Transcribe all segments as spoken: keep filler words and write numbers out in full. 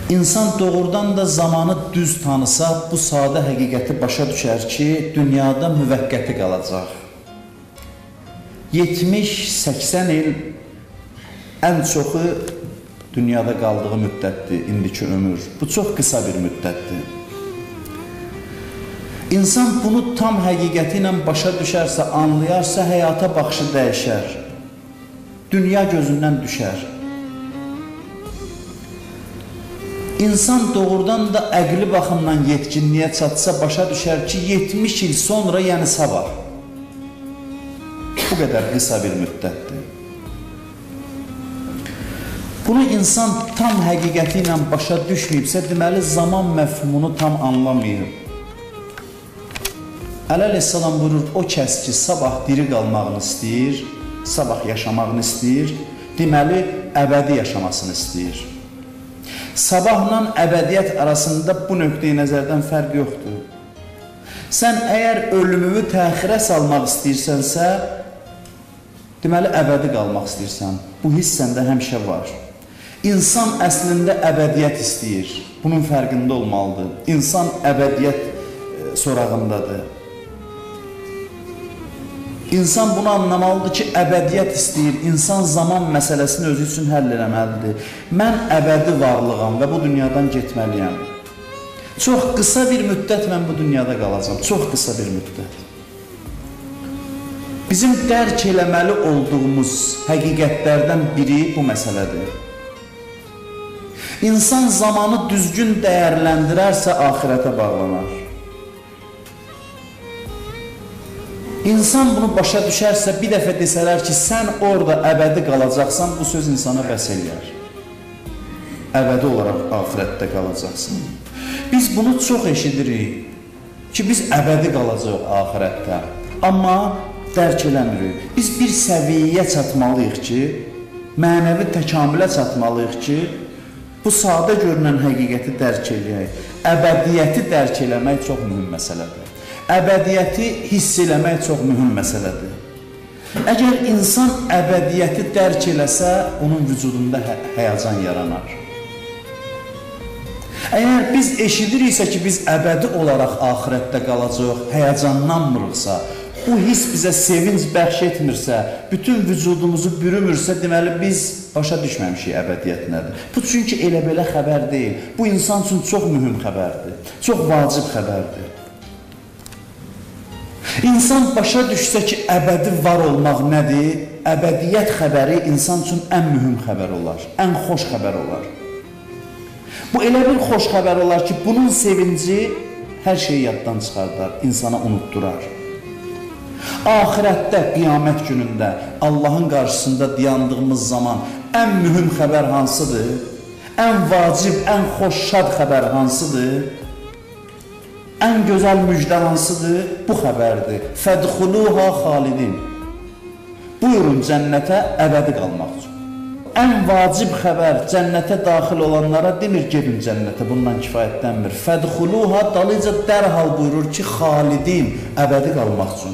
İnsan doğrudan da zamanı düz tanısa, bu sadə həqiqəti başa düşər ki, dünyada müvəqqəti qalacaq. yetmiş səksən il ən çoxu dünyada qaldığı müddətdir, indiki ömür. Bu çox qısa bir müddətdir. İnsan bunu tam həqiqəti ilə başa düşərsə, anlayarsa, həyata baxışı dəyişər. Dünya gözündən düşər. İnsan doğrudan da əqli baxımdan yetkinliyə çatsa, başa düşər ki, yetmiş il sonra, yəni sabah. Bu qədər qısa bir müddətdir. Bunu insan tam həqiqəti ilə başa düşməyibsə, deməli, zaman məfhumunu tam anlamayıb. Əleyhissalam buyurur, o kəs ki, sabah diri qalmağını istəyir, sabah yaşamağını istəyir, deməli, əbədi yaşamasını istəyir. Sabahla əbədiyyət arasında bu nöqteyi nəzərdən fərq yoxdur. Sən əgər ölümünü təxirə salmaq istəyirsənsə, deməli, əbədi qalmaq istəyirsən. Bu hiss səndə həmişə var. İnsan əslində əbədiyyət istəyir. Bunun fərqində olmalıdır. İnsan əbədiyyət sorağındadır. İnsan bunu anlamalıdır ki, əbədiyyət istəyir. İnsan zaman məsələsini özü üçün həll eləməlidir. Mən əbədi varlığam və bu dünyadan getməliyəm. Çox qısa bir müddət mən bu dünyada qalacam. Çox qısa bir müddət. Bizim dərk eləməli olduğumuz həqiqətlərdən biri bu məsələdir. İnsan zamanı düzgün dəyərləndirərsə, axirətə bağlanar. İnsan bunu başa düşərsə, bir dəfə desələr ki, sən orada əbədi qalacaqsan, bu söz insana bəs eləyər. Əbədi olaraq axirətdə qalacaqsın. Biz bunu çox eşidirik ki, biz əbədi qalacaq axirətdə. Amma dərk eləmirik. Biz bir səviyyəyə çatmalıyıq ki, mənəvi təkamülə çatmalıyıq ki, bu sadə görünən həqiqəti dərk eləyək. Əbədiyyəti dərk eləmək çox mühüm məsələdir. Əbədiyyəti hiss eləmək çox mühüm məsələdir. Əgər insan əbədiyyəti dərk eləsə, onun vücudunda hə həyəcan yaranar. Əgər biz eşidiriksə ki, biz əbədi olaraq axirətdə qalacaq, həyəcanlanmırıqsa, bu hiss bizə sevinc bəxş etmirsə, bütün vücudumuzu bürümürsə, deməli biz başa düşməmişik əbədiyyət nədir. Bu çünki elə belə xəbər deyil. Bu insan üçün çox mühüm xəbərdir, çox vacib xəbərdir. İnsan başa düşsə ki, əbədi var olmaq nədir? Əbədiyyət xəbəri insan üçün ən mühüm xəbər olar, ən xoş xəbər olar. Bu elə bir xoş xəbər olar ki, bunun sevinci hər şeyi yaddan çıxardar, insana unutdurar. Axirətdə, qiyamət günündə, Allahın qarşısında dayandığımız zaman ən mühüm xəbər hansıdır? Ən vacib, ən xoş, şad xəbər hansıdır? Ən gözəl müjdə hansıdır? Bu xəbərdir. Fədxuluha xalidin. Buyurun cənnətə əbədi qalmaq üçün. Ən vacib xəbər cənnətə daxil olanlara demir, gedin cənnətə, bundan kifayətlənmir. Fədxuluha dalıca dərhal buyurur ki, xalidin, əbədi qalmaq üçün.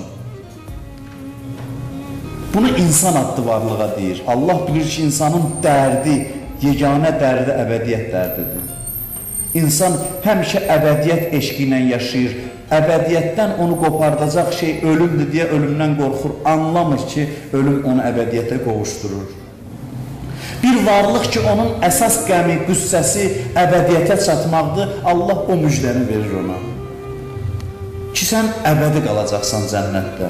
Bunu insan adlı varlığa deyir. Allah bilir ki, insanın dərdi, yeganə dərdi əbədiyyət dərdidir. İnsan həmişə əbədiyyət eşqi ilə yaşayır. Əbədiyyətdən onu qopardacaq şey ölümdür deyə ölümdən qorxur. Anlamır ki, ölüm onu əbədiyyətə qovuşdurur. Bir varlıq ki, onun əsas qəmi, qüssəsi əbədiyyətə çatmaqdır, Allah o müjdəni verir ona. Ki, sən əbədi qalacaqsan cənnətdə.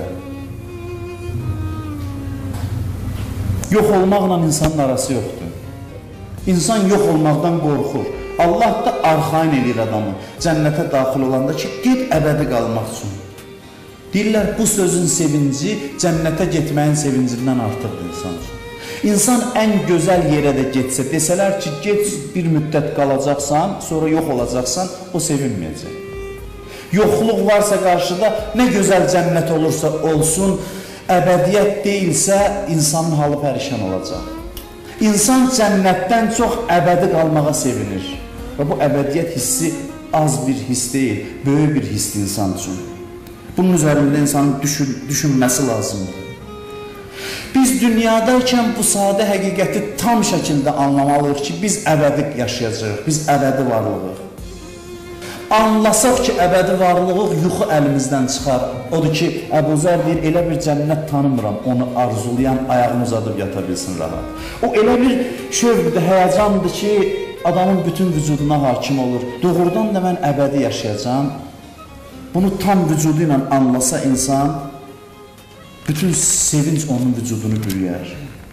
Yox olmaqla insanın arası yoxdur. İnsan yox olmaqdan qorxur. Allah da arxain edir adamı cənnətə daxil olanda ki, ged əbədi qalmaq üçün. Deyirlər, bu sözün sevinci cənnətə getməyin sevincindən artıqdır insan üçün. İnsan ən gözəl yerə də getsə, desələr ki, get bir müddət qalacaqsan, sonra yox olacaqsan, o sevinməyəcək. Yoxluq varsa qarşıda, nə gözəl cənnət olursa olsun, əbədiyyət deyilsə, insanın halı pərişan olacaq. İnsan cənnətdən çox əbədi qalmağa sevinir. Və bu əbədiyyət hissi az bir hiss deyil, böyük bir hissdir insan üçün. Bunun üzərində insanın düşün, düşünməsi lazımdır. Biz dünyadayken bu sadə həqiqəti tam şəkildə anlamalıyıq ki, biz əbədi yaşayacağıq, biz əbədi varlığıq. Anlasaq ki, əbədi varlığıq, yuxu əlimizdən çıxar. Odur ki, Əbu Zər deyir, elə bir cənnət tanımıram, onu arzulayan ayağını uzadıb yata bilsin rahat. O elə bir şövqdür, həyəcandır ki, adamın bütün vücuduna hakim olur. Doğrudan da mən əbədi yaşayacağım. Bunu tam vücudu ilə anlasa insan, bütün sevinç onun vücudunu bürüyər.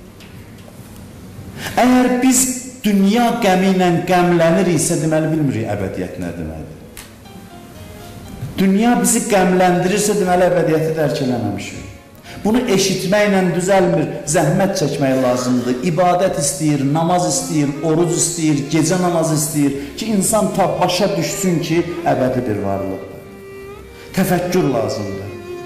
Əgər biz dünya qəmi ilə qəmləniriksə, deməli bilmirik əbədiyyət nə deməkdir. Dünya bizi qəmləndirirsə, deməli əbədiyyəti dərk eləməmişik. Bunu eşitməklə düzəlmir, zəhmət çəkmək lazımdır. İbadət istəyir, namaz istəyir, oruc istəyir, gecə namaz istəyir ki, insan ta başa düşsün ki, əbədi bir varlıqdır. Təfəkkür lazımdır.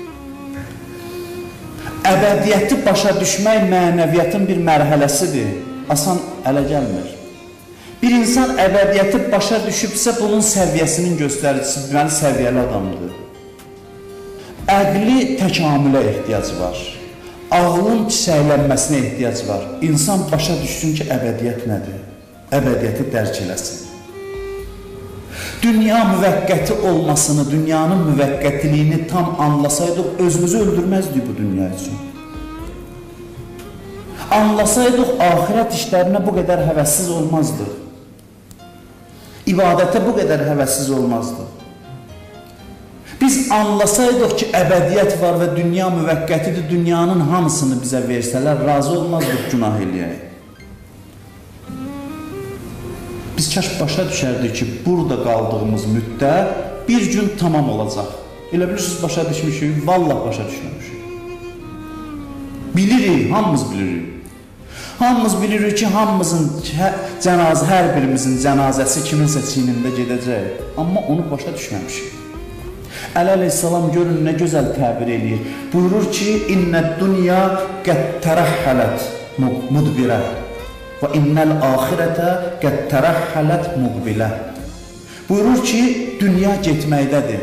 Əbədiyyəti başa düşmək mənəviyyatın bir mərhələsidir. Asan ələ gəlmir. Bir insan əbədiyyəti başa düşübsə, bunun səviyyəsinin göstəricisi, deməli səviyyəli adamdır. Əqli təkamülə ehtiyac var. Ağlın çiçəklənməsinə ehtiyac var. İnsan başa düşsün ki, əbədiyyət nədir? Əbədiyyəti dərk eləsin. Dünya müvəqqəti olmasını, dünyanın müvəqqətiliyini tam anlasaydıq, özümüzü öldürməzdik bu dünya üçün. Anlasaydıq, ahirət işlərinə bu qədər həvəssiz olmazdıq. İbadətə bu qədər həvəssiz olmazdıq. Biz anlasaydıq ki, əbədiyyət var və dünya müvəqqətidir, dünyanın hamısını bizə versələr, razı olmazdıq günah eləyək. Biz kaş başa düşərdik ki, burada qaldığımız müddət bir gün tamam olacaq. Elə bilirsiniz, başa düşmüşük, vallah başa düşməmişik. Bilirik, hamımız bilirik. Hamımız bilirik ki, hamımızın cənazə, hər birimizin cənazəsi kiminsə çiynində gedəcək. Amma onu başa düşməmişik. Əli əleyhissalam görün, nə gözəl təbir eləyir. Buyurur ki, İnnəd dünya qəd tərəhhələt mudbirə. Və innəl axirətə qəd tərəhhələt muqbilə. Buyurur ki, dünya getməkdədir.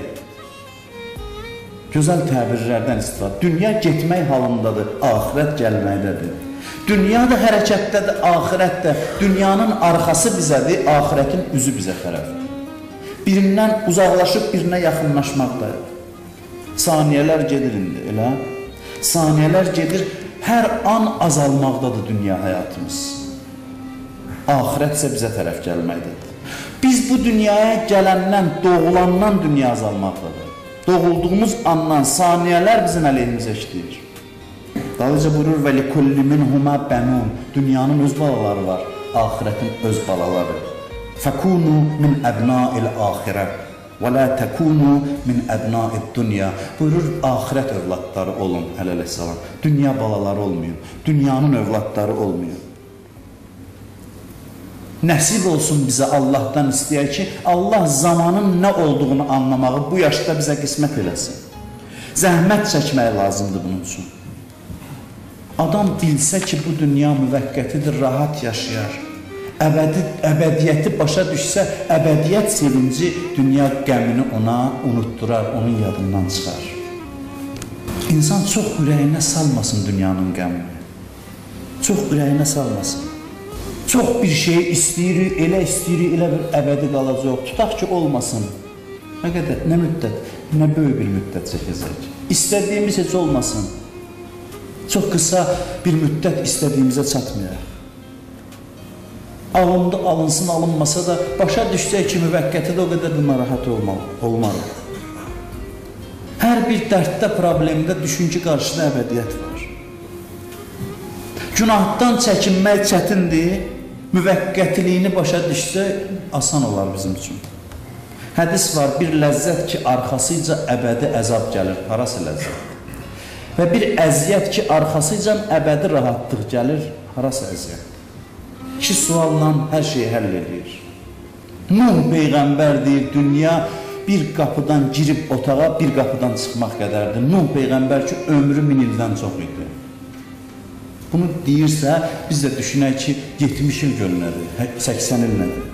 Gözəl təbirlərdən istifadə. Dünya getmək halındadır, axirət gəlməkdədir. Dünya da hərəkətdədir, axirət də. Dünyanın arxası bizədir, axirətin üzü bizə tərəfdir. Birindən uzaqlaşıb birinə yaxınlaşmaqdadır. Saniyələr gedir indi, elə? Saniyələr gedir, hər an azalmaqdadır dünya həyatımız. Ahirət isə bizə tərəf gəlməkdədir. Biz bu dünyaya gələndən, doğulandan dünya azalmaqdadır. Doğulduğumuz andan saniyələr bizim əleyhimizə işləyir. Dalınca buyurur, və likulli minhuma bənun. Dünyanın öz balaları var, ahirətin öz balaları. Fəkunu min əbnail axirə və la təkunu min əbnaid dünya. Buyurur, ahirət övladları olun, əleyhissalam. Dünya balaları olmayın, dünyanın övladları olmayın. Nəsib olsun bizə Allahdan istəyək ki, Allah zamanın nə olduğunu anlamağı bu yaşda bizə qismət eləsin. Zəhmət çəkmək lazımdır bunun üçün. Adam bilsə ki, bu dünya müvəqqətidir, rahat yaşayar. Əbədi, əbədiyyəti başa düşsə, əbədiyyət sevinci dünya qəmini ona unutdurar, onun yadından çıxar. İnsan çox ürəyinə salmasın dünyanın qəmini. Çox ürəyinə salmasın. Çox bir şey istəyirik, elə istəyirik, elə bir əbədi qalacaq. Tutaq ki, olmasın. Nə qədər, nə müddət, nə böyük bir müddət çəkəcək. İstədiyimiz heç olmasın. Çox qısa bir müddət istədiyimizə çatmayaq. Alındı, alınsın, alınmasa da başa düşsək ki, müvəqqəti də o qədər də narahat olmalı. Hər bir dərddə, problemdə düşün ki, qarşıda əbədiyyət var. Günahdan çəkinmək çətindir, müvəqqətiliyini başa düşsə, asan olar bizim üçün. Hədis var, bir ləzzət ki, arxasıca əbədi əzab gəlir, harası ləzzət? Və bir əziyyət ki, arxasıca əbədi rahatlıq gəlir, harası əziyyət? İki sualla hər şeyi həll edir. Nuh Peyğəmbər deyir, dünya bir qapıdan girib otağa, bir qapıdan çıxmaq qədərdir. Nuh Peyğəmbər ki, ömrü min ildən çox idi. Bunu deyirsə, biz də düşünək ki, yetmiş il göl nədir, səksən il nədir?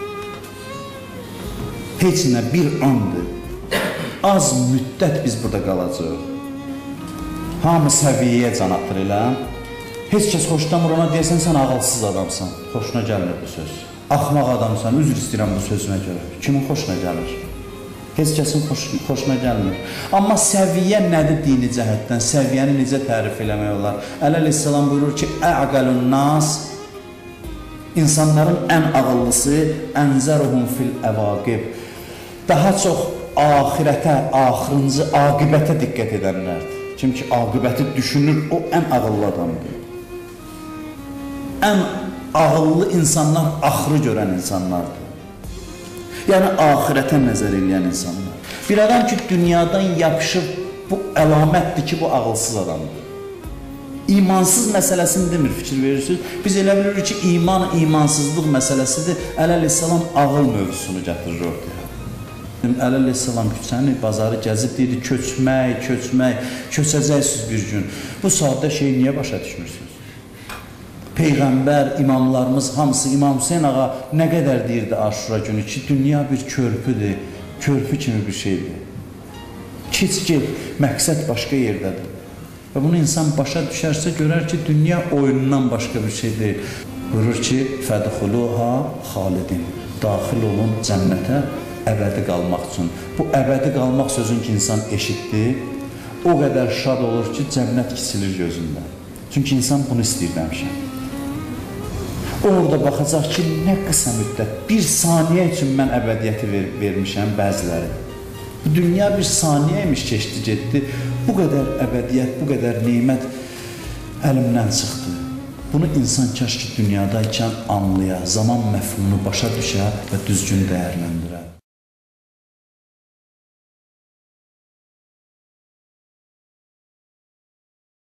Heç nə bir andır. Az müddət biz burada qalacaq. Hamı səviyyəyə can atır elə. Heç kəs xoşlamır ona deyəsən, sən ağılsız adamsan. Xoşuna gəlmir bu söz. Axmaq adamsan, üzr istəyirəm bu sözünə görə. Kimin xoşuna gəlir? Heç kəsin xoş, xoşuna gəlmir. Amma səviyyə nədir dini cəhətdən? Səviyyəni necə tərif eləmək olar? Əli əleyhissalam buyurur ki, əqəlun nas, insanların ən ağıllısı, ənzəruhum fil əvaqib. Daha çox axirətə, axırıncı aqibətə diqqət edənlərdir. Kim ki, aqibəti düşünür, o ən ağıllı adamdır. Ən ağıllı insanlar axırı görən insanlardır. Yəni, axirətə nəzər eləyən insanlar. Bir adam ki, dünyadan yapışıb, bu əlamətdir ki, bu ağılsız adamdır. İmansız məsələsini demir, fikir verirsiniz. Biz elə bilirik ki, iman, imansızlıq məsələsidir. Əli əleyhissalam ağıl mövzusunu gətirir ortaya. Əli əleyhissalam küçəni, bazarı gəzib deyir, köçmək, köçmək, köçəcəksiniz bir gün. Bu saatda şeyi niyə başa düşmürsünüz? Peyğəmbər, imamlarımız hamısı, İmam Hüseyin ağa nə qədər deyirdi Aşura günü ki, dünya bir körpüdür, körpü kimi bir şeydir. Keç gel, məqsəd başqa yerdədir. Və bunu insan başa düşərsə görər ki, dünya oyunundan başqa bir şey deyil. Buyurur ki, fədxuluha xalidin, daxil olun cənnətə əbədi qalmaq üçün. Bu əbədi qalmaq sözün ki, insan eşitdi, o qədər şad olur ki, cənnət kisilir gözündə. Çünki insan bunu istəyir həmişə. Orada baxacaq ki, nə qısa müddət, bir saniyə üçün mən əbədiyyəti ver, vermişəm bəziləri. Dünya bir saniyə imiş, keçdi, getdi. Bu qədər əbədiyyət, bu qədər neymət əlimdən çıxdı. Bunu insan kaş ki, dünyadaykən anlaya, zaman məfhumunu başa düşə və düzgün dəyərləndirə.